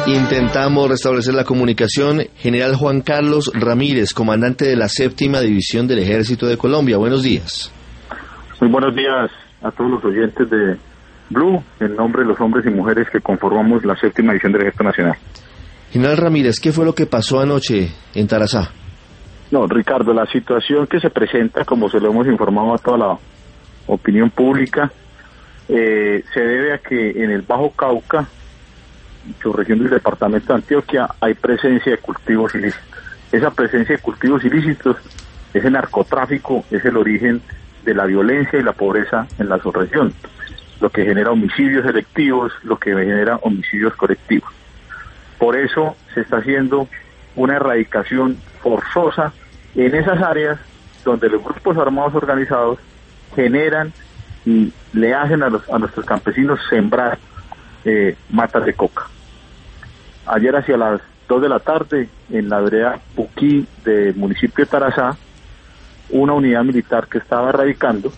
Intentamos restablecer la comunicación. General Juan Carlos Ramírez, comandante de la 7ª División del Ejército de Colombia. Buenos días. Muy buenos días a todos los oyentes de Blue, en nombre de los hombres y mujeres que conformamos la 7ª División del Ejército Nacional. General Ramírez, ¿qué fue lo que pasó anoche en Tarazá? No, Ricardo, la situación que se presenta, como se lo hemos informado a toda la opinión pública, se debe a que en el Bajo Cauca, su región del departamento de Antioquia, hay presencia de cultivos ilícitos. Esa presencia de cultivos ilícitos, ese narcotráfico, es el origen de la violencia y la pobreza en la subregión, lo que genera homicidios selectivos, lo que genera homicidios colectivos. Por eso se está haciendo una erradicación forzosa en esas áreas donde los grupos armados organizados generan y le hacen a nuestros campesinos sembrar matas de coca. Ayer hacia las 2 de la tarde, en la vereda Puquí del municipio de Tarazá, una unidad militar que estaba erradicando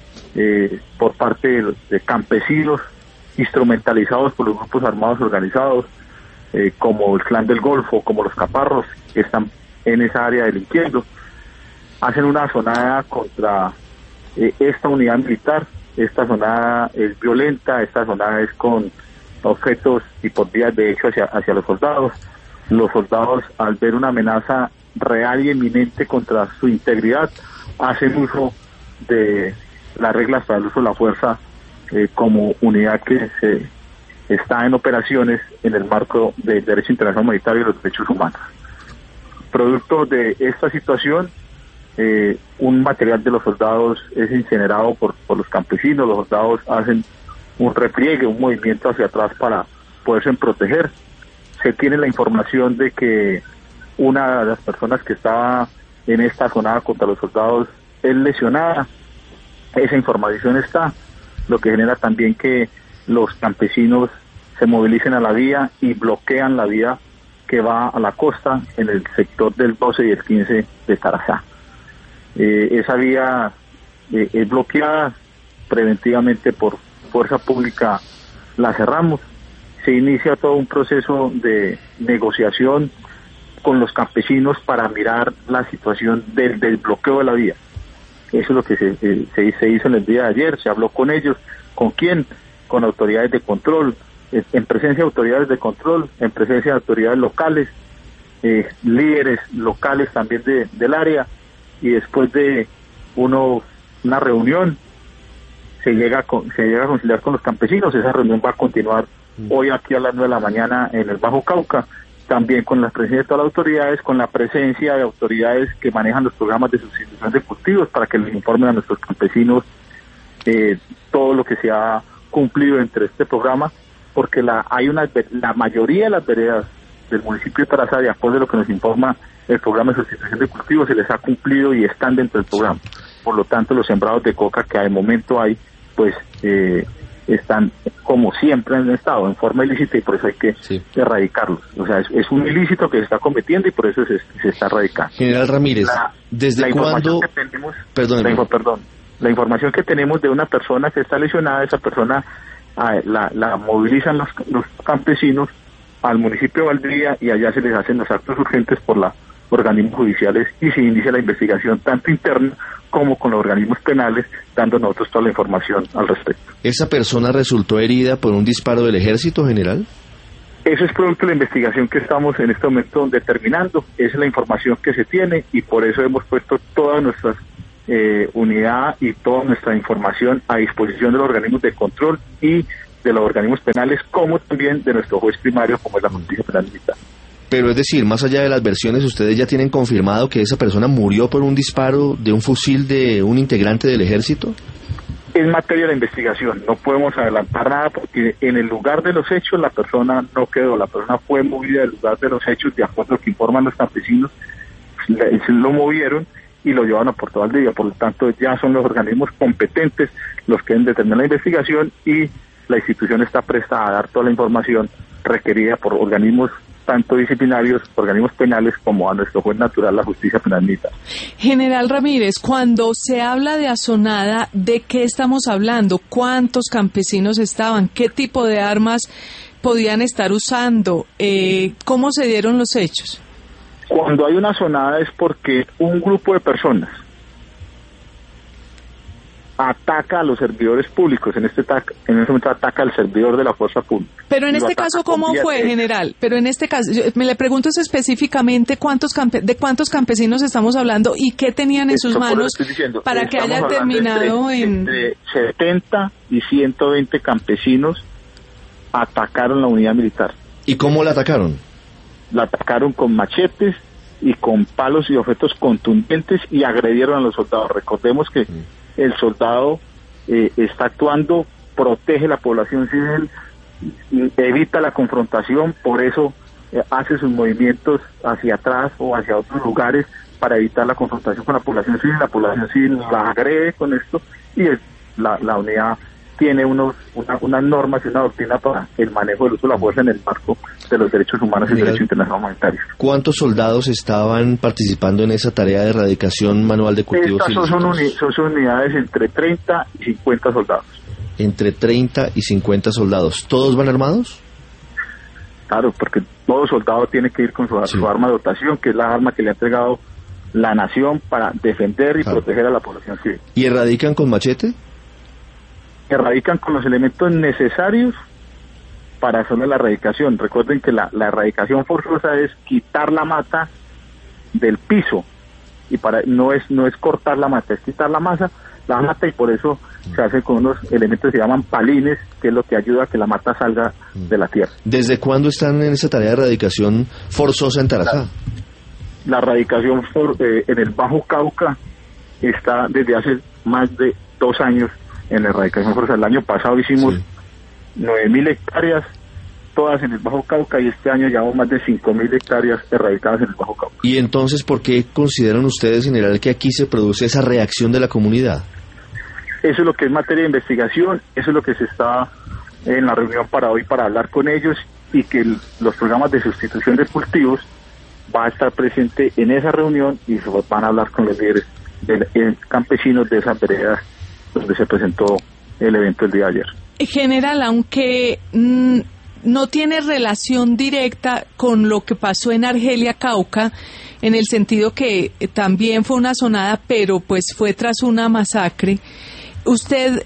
por parte de campesinos instrumentalizados por los grupos armados organizados, como el Clan del Golfo, como los Caparros, que están en esa área delinquiendo, hacen una sonada contra esta unidad militar. Esta sonada es violenta, esta sonada es con objetos y por vías de hecho hacia los soldados. Los soldados, al ver una amenaza real y eminente contra su integridad, hacen uso de las reglas para el uso de la fuerza como unidad que se está en operaciones en el marco del derecho internacional humanitario y los derechos humanos. Producto de esta situación, un material de los soldados es incinerado por los campesinos. Los soldados hacen un repliegue, un movimiento hacia atrás para poderse proteger. Se tiene la información de que una de las personas que estaba en esta zona contra los soldados es lesionada. Esa información está, lo que genera también que los campesinos se movilicen a la vía y bloquean la vía que va a la costa en el sector del 12 y el 15 de Tarazá. Esa vía es bloqueada preventivamente por fuerza pública, la cerramos. Se inicia todo un proceso de negociación con los campesinos para mirar la situación del bloqueo de la vía. Eso es lo que se hizo en el día de ayer. Se habló con ellos. ¿Con quién? Con autoridades de control, en presencia de autoridades de control, en presencia de autoridades locales, líderes locales también del área, y después de una reunión se llega a conciliar con los campesinos. Esa reunión va a continuar hoy aquí a las 9 de la mañana en el Bajo Cauca, también con la presencia de todas las autoridades, con la presencia de autoridades que manejan los programas de sustitución de cultivos para que les informen a nuestros campesinos todo lo que se ha cumplido entre este programa, porque la mayoría de las veredas del municipio de Tarazá, de acuerdo a lo que nos informa el programa de sustitución de cultivos, se les ha cumplido y están dentro del programa. Por lo tanto, los sembrados de coca que de momento hay, pues están como siempre han estado, en forma ilícita, y por eso hay que erradicarlos. O sea, es un ilícito que se está cometiendo y por eso se está erradicando. General Ramírez, ¿desde cuándo? La información que tenemos de una persona que está lesionada, esa persona la movilizan los campesinos al municipio de Valdivia y allá se les hacen los actos urgentes por los organismos judiciales y se inicia la investigación tanto interna como con los organismos penales, dando nosotros toda la información al respecto. ¿Esa persona resultó herida por un disparo del ejército, general? Eso es producto de la investigación que estamos en este momento determinando. Esa es la información que se tiene y por eso hemos puesto toda nuestra unidad y toda nuestra información a disposición de los organismos de control y de los organismos penales, como también de nuestro juez primario, como es la Justicia Penal Militar. Pero es decir, más allá de las versiones, ¿ustedes ya tienen confirmado que esa persona murió por un disparo de un fusil de un integrante del ejército? Es materia de la investigación, no podemos adelantar nada porque en el lugar de los hechos la persona no quedó, la persona fue movida del lugar de los hechos, de acuerdo a lo que informan los campesinos, lo movieron y lo llevaron a Puerto Valdivia. Por lo tanto, ya son los organismos competentes los que deben determinar la investigación y la institución está presta a dar toda la información requerida por organismos tanto disciplinarios, organismos penales, como a nuestro juez natural, la Justicia Penal Militar. General Ramírez, cuando se habla de asonada, ¿de qué estamos hablando? ¿Cuántos campesinos estaban? ¿Qué tipo de armas podían estar usando. ¿Cómo se dieron los hechos? Cuando hay una sonada es porque un grupo de personas ataca a los servidores públicos, en este momento ataca al servidor de la fuerza pública. Pero en este caso, ¿cómo fue, general? Pero en este caso, me le pregunto específicamente de cuántos campesinos estamos hablando y qué tenían en sus manos para que haya terminado entre 70 y 120 campesinos atacaron la unidad militar. ¿Y cómo la atacaron? La atacaron con machetes y con palos y objetos contundentes y agredieron a los soldados. Recordemos que el soldado está actuando, protege la población civil, evita la confrontación, por eso hace sus movimientos hacia atrás o hacia otros lugares para evitar la confrontación con la población civil la agrede con esto y la unidad tiene unas normas y una doctrina para el manejo del uso de la fuerza en el marco de los derechos humanos y el derecho internacional humanitario. ¿Cuántos soldados estaban participando en esa tarea de erradicación manual de cultivos ilícitos? Estas son unidades entre 30 y 50 soldados. Entre 30 y 50 soldados. ¿Todos van armados? Claro, porque todo soldado tiene que ir con su arma de dotación, que es la arma que le ha entregado la nación para defender y proteger a la población civil. ¿Y erradican con machete? Erradican con los elementos necesarios para hacer la erradicación. Recuerden que la erradicación forzosa es quitar la mata del piso y no es cortar la mata, es quitar la mata y por eso se hace con unos elementos que se llaman palines, que es lo que ayuda a que la mata salga de la tierra. ¿Desde cuándo están en esa tarea de erradicación forzosa en Tarazá? La erradicación en el Bajo Cauca está desde hace más de 2 años en la erradicación forzosa. El año pasado hicimos 9.000 hectáreas, todas en el Bajo Cauca, y este año llevamos más de 5.000 hectáreas erradicadas en el Bajo Cauca. ¿Y entonces por qué consideran ustedes, general, que aquí se produce esa reacción de la comunidad? Eso es lo que es materia de investigación, eso es lo que se está en la reunión para hoy, para hablar con ellos, y que los programas de sustitución de cultivos va a estar presente en esa reunión y se van a hablar con los líderes campesinos de esas veredas donde se presentó el evento el día de ayer. General, aunque no tiene relación directa con lo que pasó en Argelia, Cauca, en el sentido que también fue una sonada, pero pues fue tras una masacre, ¿usted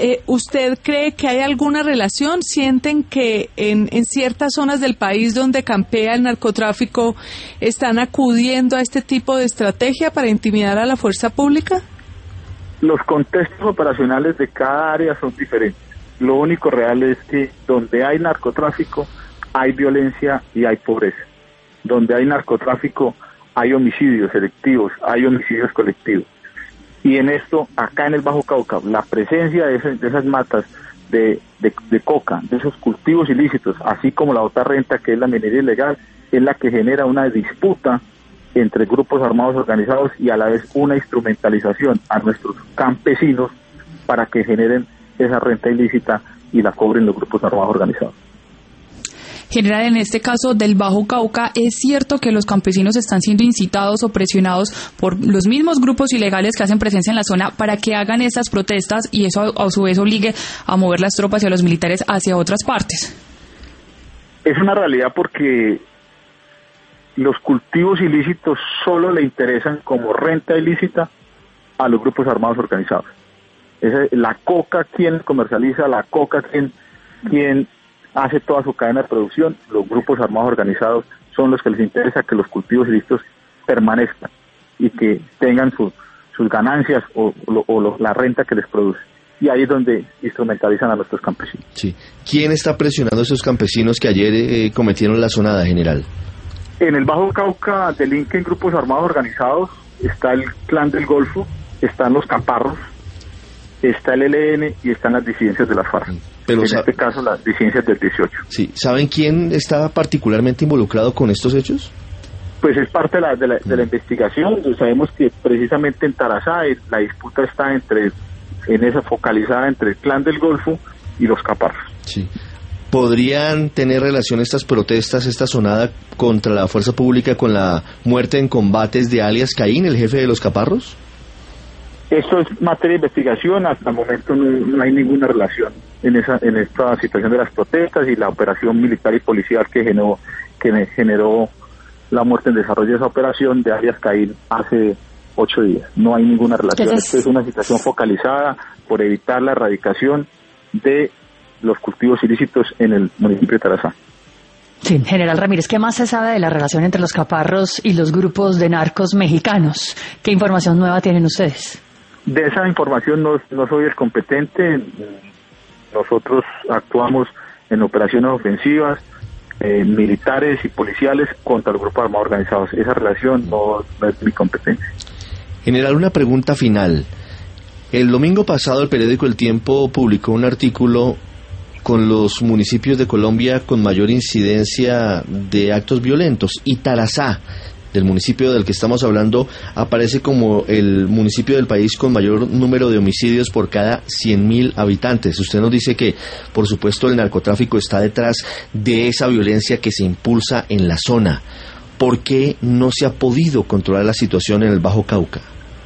cree que hay alguna relación? ¿Sienten que en ciertas zonas del país donde campea el narcotráfico están acudiendo a este tipo de estrategia para intimidar a la fuerza pública? Los contextos operacionales de cada área son diferentes. Lo único real es que donde hay narcotráfico hay violencia y hay pobreza. Donde hay narcotráfico hay homicidios selectivos, hay homicidios colectivos. Y en esto, acá en el Bajo Cauca, la presencia de esas matas de coca, de esos cultivos ilícitos, así como la otra renta que es la minería ilegal, es la que genera una disputa entre grupos armados organizados y a la vez una instrumentalización a nuestros campesinos para que generen esa renta ilícita y la cobren los grupos armados organizados. General, en este caso del Bajo Cauca, ¿es cierto que los campesinos están siendo incitados o presionados por los mismos grupos ilegales que hacen presencia en la zona para que hagan estas protestas y eso a su vez obligue a mover las tropas y a los militares hacia otras partes? Es una realidad porque los cultivos ilícitos solo le interesan como renta ilícita a los grupos armados organizados. La coca, ¿quién comercializa? La coca, ¿quién hace toda su cadena de producción? Los grupos armados organizados son los que les interesa que los cultivos ilícitos permanezcan y que tengan sus ganancias o la renta que les produce. Y ahí es donde instrumentalizan a nuestros campesinos. Sí. ¿Quién está presionando a esos campesinos que ayer cometieron la sonada, general? En el Bajo Cauca delinquen grupos armados organizados, está el Clan del Golfo, están los Caparros, está el ELN y están las disidencias de las FARC. Pero en este caso las disidencias del 18. Sí. ¿Saben quién está particularmente involucrado con estos hechos? Pues es parte de la investigación. Sabemos que precisamente en Tarazá la disputa está focalizada entre el Clan del Golfo y los Caparros. Sí. ¿Podrían tener relación estas protestas, esta sonada contra la fuerza pública con la muerte en combates de alias Caín, el jefe de los Caparros? Esto es materia de investigación, hasta el momento no hay ninguna relación en esta situación de las protestas y la operación militar y policial que generó la muerte en desarrollo de esa operación de alias Caín hace 8 días. No hay ninguna relación. Esta es una situación focalizada por evitar la erradicación de los cultivos ilícitos en el municipio de Tarazá. Sí, General Ramírez, ¿qué más se sabe de la relación entre los caparros y los grupos de narcos mexicanos? ¿Qué información nueva tienen ustedes? De esa información no soy el competente. Nosotros actuamos en operaciones ofensivas, militares y policiales contra los grupos armados organizados. Esa relación no es mi competencia. General, una pregunta final. El domingo pasado el periódico El Tiempo publicó un artículo con los municipios de Colombia con mayor incidencia de actos violentos, y Tarazá, del municipio del que estamos hablando, aparece como el municipio del país con mayor número de homicidios por cada 100.000 habitantes. Usted nos dice que, por supuesto, el narcotráfico está detrás de esa violencia que se impulsa en la zona. ¿Por qué no se ha podido controlar la situación en el Bajo Cauca?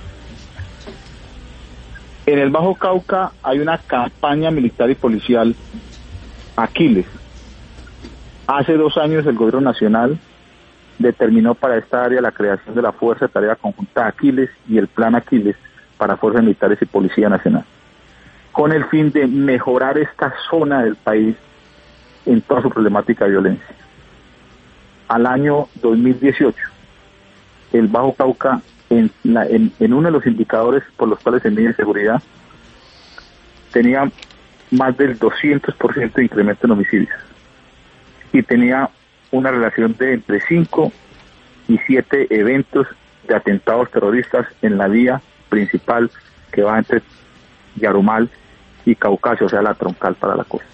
En el Bajo Cauca hay una campaña militar y policial Aquiles. Hace 2 años el gobierno nacional determinó para esta área la creación de la Fuerza de Tarea Conjunta Aquiles y el Plan Aquiles para Fuerzas Militares y Policía Nacional, con el fin de mejorar esta zona del país en toda su problemática de violencia. Al año 2018, el Bajo Cauca, en uno de los indicadores por los cuales se mide seguridad, tenía más del 200% de incremento en homicidios y tenía una relación de entre 5 y 7 eventos de atentados terroristas en la vía principal que va entre Yarumal y Caucasia, o sea, la troncal para la costa.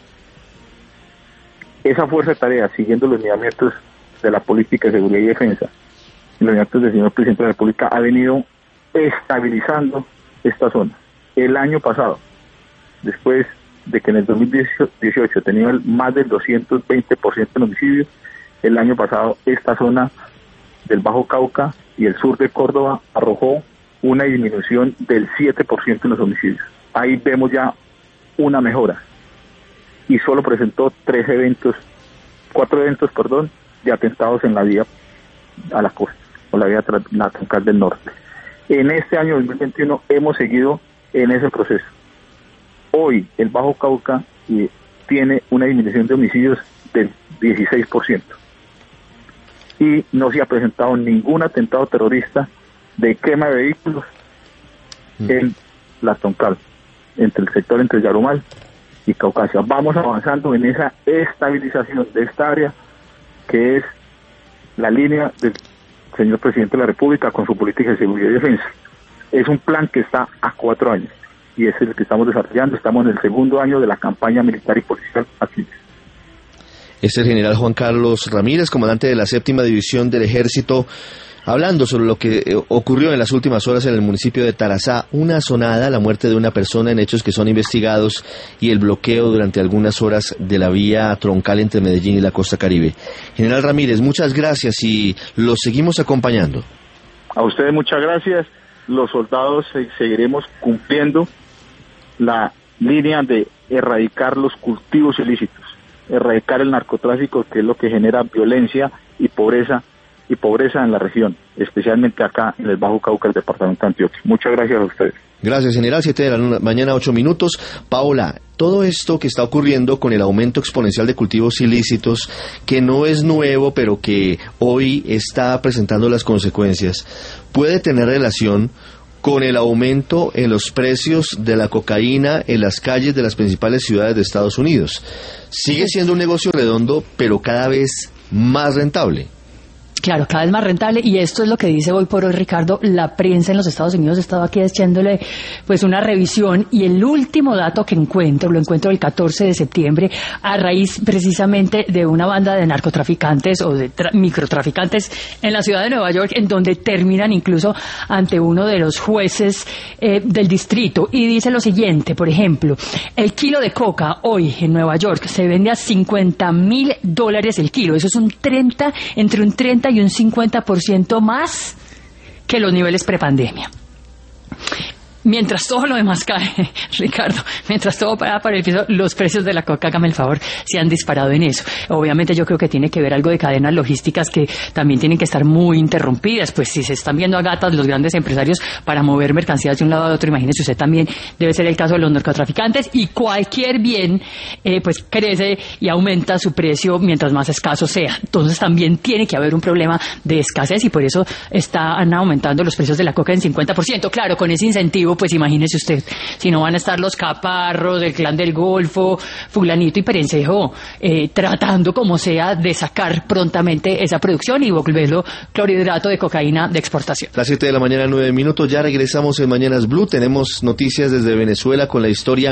Esa fuerza de tarea, siguiendo los lineamientos de la política de seguridad y defensa, y los lineamientos del señor presidente de la República, ha venido estabilizando esta zona. El año pasado, después de que en el 2018 tenía más del 220% en homicidios, el año pasado esta zona del Bajo Cauca y el sur de Córdoba arrojó una disminución del 7% en los homicidios. Ahí vemos ya una mejora. Y solo presentó 4 eventos de atentados en la vía a la costa, o la vía la troncal del norte. En este año 2021 hemos seguido en ese proceso. Hoy el Bajo Cauca tiene una disminución de homicidios del 16%. Y no se ha presentado ningún atentado terrorista de quema de vehículos en la troncal, entre Yarumal y Caucasia. Vamos avanzando en esa estabilización de esta área, que es la línea del señor presidente de la República con su política de seguridad y defensa. Es un plan que está a 4 años y es el que estamos desarrollando. Estamos en el 2.º año de la campaña militar y policial Aquiles. Es el general Juan Carlos Ramírez, comandante de la 7ª División del Ejército, hablando sobre lo que ocurrió en las últimas horas en el municipio de Tarazá, una asonada, la muerte de una persona en hechos que son investigados y el bloqueo durante algunas horas de la vía troncal entre Medellín y la costa Caribe. General Ramírez, muchas gracias y los seguimos acompañando. A ustedes muchas gracias. Los soldados seguiremos cumpliendo la línea de erradicar los cultivos ilícitos, erradicar el narcotráfico, que es lo que genera violencia y pobreza en la región, especialmente acá en el Bajo Cauca, el departamento de Antioquia. Muchas gracias a ustedes. Gracias, general. 7:00 a.m, 8 minutos. Paola, todo esto que está ocurriendo con el aumento exponencial de cultivos ilícitos, que no es nuevo, pero que hoy está presentando las consecuencias, ¿puede tener relación con el aumento en los precios de la cocaína en las calles de las principales ciudades de Estados Unidos? Sigue siendo un negocio redondo, pero cada vez más rentable. Claro, cada vez más rentable, y esto es lo que dice hoy por hoy, Ricardo. La prensa en los Estados Unidos ha estado aquí echándole pues una revisión, y el último dato que lo encuentro el 14 de septiembre, a raíz precisamente de una banda de narcotraficantes o de microtraficantes en la ciudad de Nueva York, en donde terminan incluso ante uno de los jueces del distrito, y dice lo siguiente: por ejemplo, el kilo de coca hoy en Nueva York se vende a $50,000 el kilo. Eso es entre un 30 y un 50% más que los niveles prepandemia. mientras todo lo demás cae, Ricardo, mientras todo para el piso, los precios de la coca, hágame el favor, se han disparado en eso. Obviamente yo creo que tiene que ver algo de cadenas logísticas que también tienen que estar muy interrumpidas, pues si se están viendo a gatas los grandes empresarios para mover mercancías de un lado a otro, imagínese usted también, debe ser el caso de los narcotraficantes, y cualquier bien pues crece y aumenta su precio mientras más escaso sea. Entonces también tiene que haber un problema de escasez y por eso están aumentando los precios de la coca en 50%. Claro, con ese incentivo, pues imagínese usted, si no van a estar los caparros, el Clan del Golfo, fulanito y perencejo, tratando como sea de sacar prontamente esa producción y volverlo clorhidrato de cocaína de exportación. Las 7 de la mañana, 9 minutos, ya regresamos en Mañanas Blue, tenemos noticias desde Venezuela con la historia